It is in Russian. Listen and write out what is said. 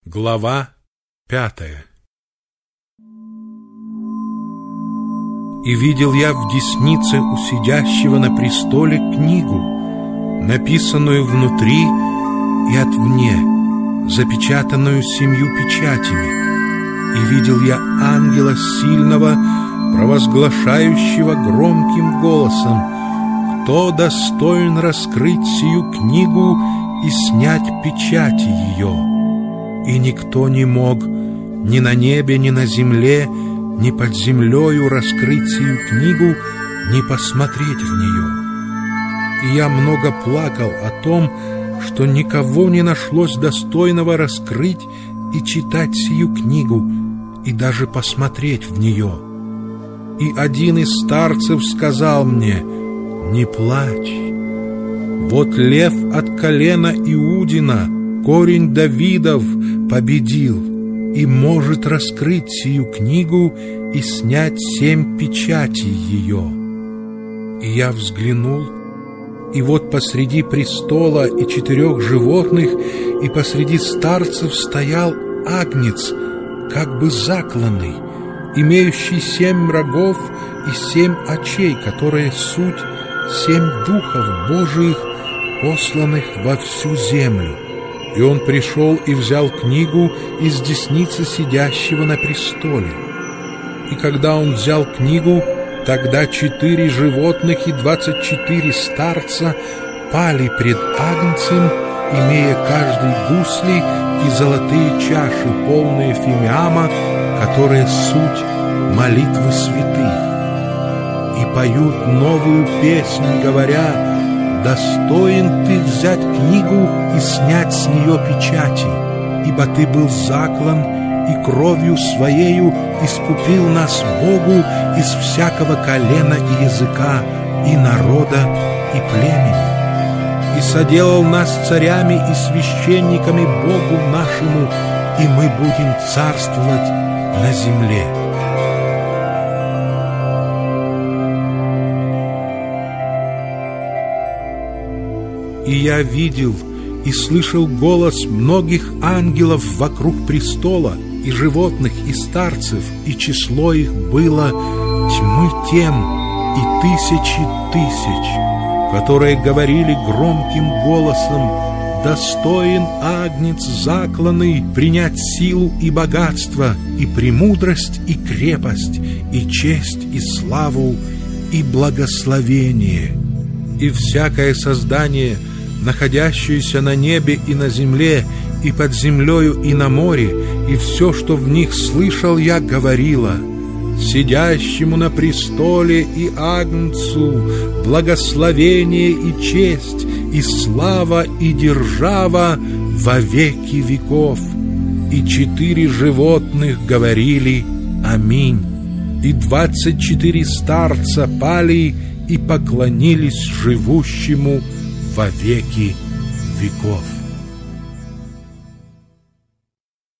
Глава 5. И видел я в деснице у сидящего на престоле книгу, написанную внутри и отвне, запечатанную 7 печатями. И видел я ангела сильного, провозглашающего громким голосом: «Кто достоин раскрыть сию книгу и снять печати ее?» И никто не мог ни на небе, ни на земле, ни под землею раскрыть сию книгу, ни посмотреть в нее. И я много плакал о том, что никого не нашлось достойного раскрыть и читать сию книгу, и даже посмотреть в нее. И один из старцев сказал мне: «Не плачь, вот лев от колена Иудина, корень Давидов, победил и может раскрыть сию книгу и снять 7 печатей ее». И я взглянул, и вот посреди престола и 4 животных, и посреди старцев стоял агнец, как бы закланный, имеющий 7 рогов и 7 очей, которые суть 7 духов Божиих, посланных во всю землю. И он пришел и взял книгу из десницы сидящего на престоле. И когда он взял книгу, тогда 4 животных и 24 старца пали пред агнцем, имея каждый гусли и золотые чаши, полные фимиама, которые суть молитвы святых. И поют новую песнь, говоря: «Достоин ты взять книгу и снять с нее печати, ибо ты был заклан, и кровью своею искупил нас Богу из всякого колена и языка, и народа, и племени, и соделал нас царями и священниками Богу нашему, и мы будем царствовать на земле». И я видел и слышал голос многих ангелов вокруг престола, и животных, и старцев, и число их было тьмы тем и 1000 000, которые говорили громким голосом: «Достоин агнец закланный принять силу и богатство, и премудрость, и крепость, и честь, и славу, и благословение». И всякое создание, находящееся на небе и на земле, и под землею, и на море, и все, что в них слышал я, говорило: «Сидящему на престоле и агнцу благословение и честь, и слава, и держава во веки веков». И 4 животных говорили: «Аминь». И 24 старца пали и поклонились живущему во веки веков.